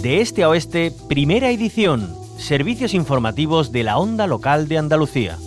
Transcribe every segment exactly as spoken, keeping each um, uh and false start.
De este a oeste, primera edición. Servicios informativos de la Onda Local de Andalucía.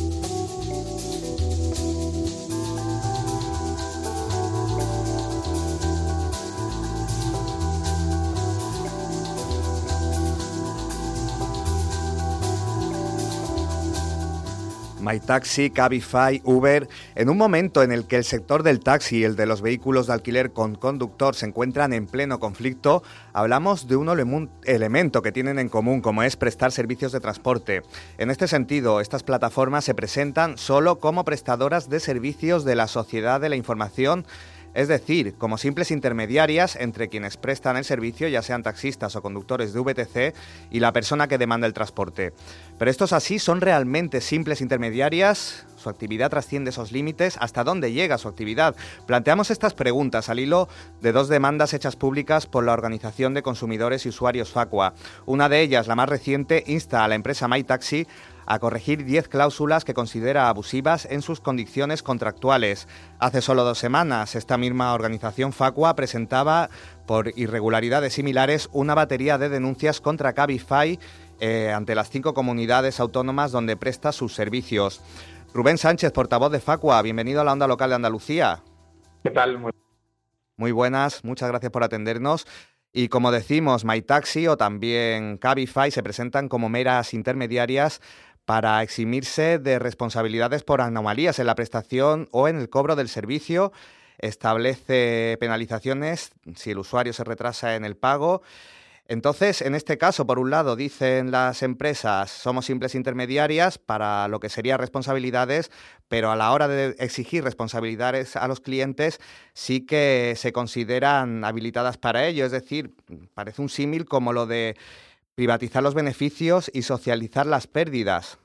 MyTaxi, Cabify, Uber. En un momento en el que el sector del taxi y el de los vehículos de alquiler con conductor se encuentran en pleno conflicto, hablamos de un elemento que tienen en común, como es prestar servicios de transporte. En este sentido, estas plataformas se presentan solo como prestadoras de servicios de la sociedad de la información, es decir, como simples intermediarias entre quienes prestan el servicio, ya sean taxistas o conductores de V T C, y la persona que demanda el transporte. Pero estos así son realmente simples intermediarias. ¿Su actividad trasciende esos límites? ¿Hasta dónde llega su actividad? Planteamos estas preguntas al hilo de dos demandas hechas públicas por la Organización de Consumidores y Usuarios Facua. Una de ellas, la más reciente, insta a la empresa MyTaxi a corregir diez cláusulas que considera abusivas en sus condiciones contractuales. Hace solo dos semanas, esta misma organización Facua presentaba, por irregularidades similares, una batería de denuncias contra Cabify eh, ante las cinco comunidades autónomas donde presta sus servicios. Rubén Sánchez, portavoz de Facua, bienvenido a la Onda Local de Andalucía. ¿Qué tal? Muy, Muy buenas, muchas gracias por atendernos. Y como decimos, MyTaxi o también Cabify se presentan como meras intermediarias para eximirse de responsabilidades por anomalías en la prestación o en el cobro del servicio. Establece penalizaciones si el usuario se retrasa en el pago. Entonces, en este caso, por un lado, dicen las empresas, somos simples intermediarias para lo que serían responsabilidades, pero a la hora de exigir responsabilidades a los clientes sí que se consideran habilitadas para ello. Es decir, parece un símil como lo de privatizar los beneficios y socializar las pérdidas.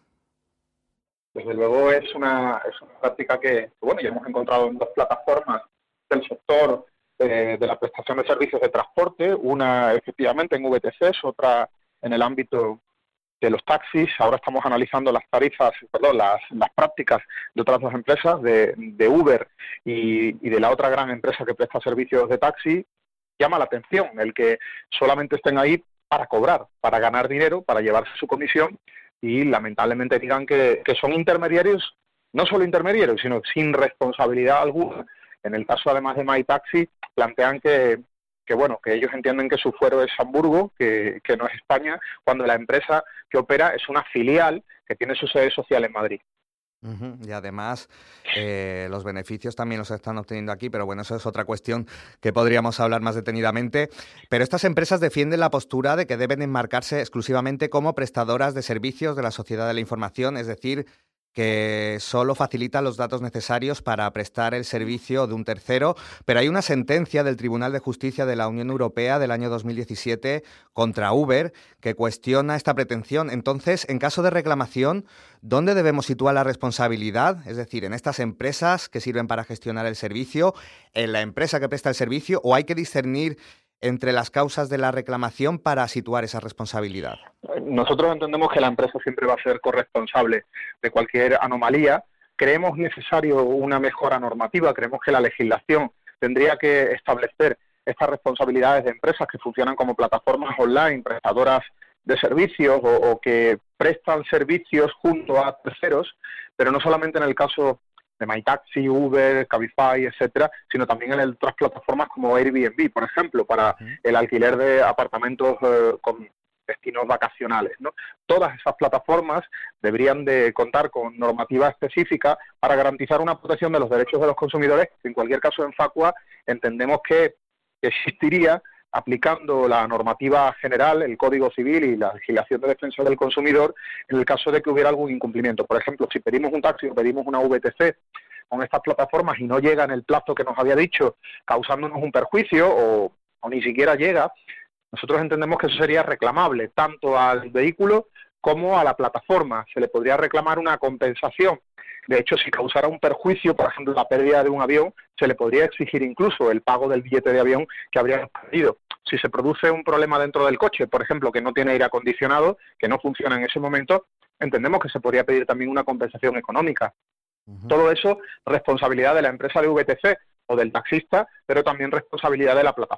Desde luego es una, es una práctica que, bueno, ya hemos encontrado en dos plataformas del sector eh, de la prestación de servicios de transporte, una efectivamente en V T Cs, otra en el ámbito de los taxis. Ahora estamos analizando las tarifas, perdón, las, las prácticas de otras dos empresas, de, de Uber y, y de la otra gran empresa que presta servicios de taxi. Llama la atención el que solamente estén ahí para cobrar, para ganar dinero, para llevarse su comisión, y lamentablemente digan que, que son intermediarios, no solo intermediarios, sino sin responsabilidad alguna. En el caso además de MyTaxi, plantean que, que bueno, que ellos entienden que su fuero es Hamburgo, que, que no es España, cuando la empresa que opera es una filial que tiene su sede social en Madrid. Uh-huh. Y además eh, los beneficios también los están obteniendo aquí, pero bueno, eso es otra cuestión que podríamos hablar más detenidamente. Pero estas empresas defienden la postura de que deben enmarcarse exclusivamente como prestadoras de servicios de la sociedad de la información, es decir, que solo facilitan los datos necesarios para prestar el servicio de un tercero, pero hay una sentencia del Tribunal de Justicia de la Unión Europea del año dos mil diecisiete contra Uber que cuestiona esta pretensión. Entonces, en caso de reclamación, ¿dónde debemos situar la responsabilidad? Es decir, ¿en estas empresas que sirven para gestionar el servicio, en la empresa que presta el servicio, o hay que discernir entre las causas de la reclamación para situar esa responsabilidad? Nosotros entendemos que la empresa siempre va a ser corresponsable de cualquier anomalía. Creemos necesario una mejora normativa, creemos que la legislación tendría que establecer estas responsabilidades de empresas que funcionan como plataformas online, prestadoras de servicios o, o que prestan servicios junto a terceros, pero no solamente en el caso de MyTaxi, Uber, Cabify, etcétera, sino también en otras plataformas como Airbnb, por ejemplo, para el alquiler de apartamentos eh, con destinos vacacionales, ¿no? Todas esas plataformas deberían de contar con normativa específica para garantizar una protección de los derechos de los consumidores. En cualquier caso, en Facua entendemos que existiría, aplicando la normativa general, el Código Civil y la legislación de defensa del consumidor, en el caso de que hubiera algún incumplimiento. Por ejemplo, si pedimos un taxi o pedimos una V T C con estas plataformas y no llega en el plazo que nos había dicho, causándonos un perjuicio o, o ni siquiera llega, nosotros entendemos que eso sería reclamable tanto al vehículo como a la plataforma. Se le podría reclamar una compensación. De hecho, si causara un perjuicio, por ejemplo, la pérdida de un avión, se le podría exigir incluso el pago del billete de avión que habríamos perdido. Si se produce un problema dentro del coche, por ejemplo, que no tiene aire acondicionado, que no funciona en ese momento, entendemos que se podría pedir también una compensación económica. Uh-huh. Todo eso, responsabilidad de la empresa de V T C o del taxista, pero también responsabilidad de la plataforma.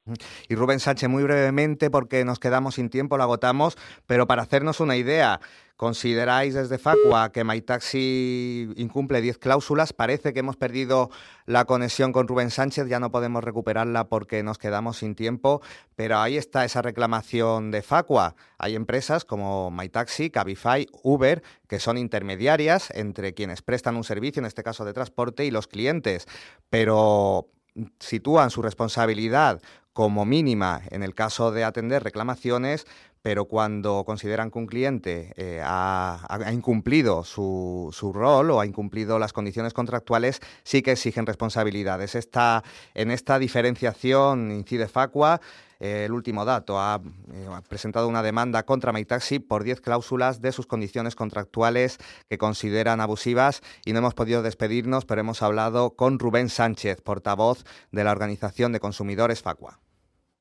Y Rubén Sánchez, muy brevemente, porque nos quedamos sin tiempo, lo agotamos, pero para hacernos una idea, ¿consideráis desde Facua que MyTaxi incumple diez cláusulas? Parece que hemos perdido la conexión con Rubén Sánchez, ya no podemos recuperarla porque nos quedamos sin tiempo, pero ahí está esa reclamación de Facua. Hay empresas como MyTaxi, Cabify, Uber, que son intermediarias entre quienes prestan un servicio, en este caso de transporte, y los clientes, pero sitúan su responsabilidad como mínima en el caso de atender reclamaciones, pero cuando consideran que un cliente eh, ha, ha incumplido su, su rol o ha incumplido las condiciones contractuales, sí que exigen responsabilidades. Esta, en esta diferenciación incide Facua. Eh, el último dato, ha, eh, ha presentado una demanda contra MyTaxi por diez cláusulas de sus condiciones contractuales que consideran abusivas, y no hemos podido despedirnos, pero hemos hablado con Rubén Sánchez, portavoz de la Organización de Consumidores Facua.